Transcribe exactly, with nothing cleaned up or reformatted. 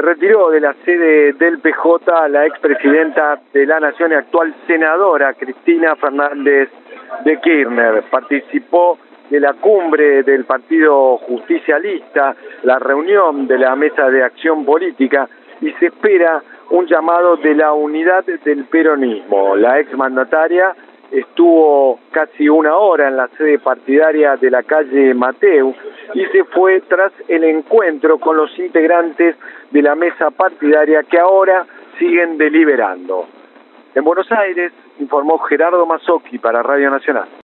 retiró de la sede del P J a la expresidenta de la Nación y actual senadora Cristina Fernández de Kirchner. Participó de la cumbre del Partido Justicialista, la reunión de la Mesa de Acción Política, y se espera un llamado de la unidad del peronismo. La exmandataria estuvo casi una hora en la sede partidaria de la calle Mateu y se fue tras el encuentro con los integrantes de la mesa partidaria que ahora siguen deliberando. En Buenos Aires informó Gerardo Mazzocchi para Radio Nacional.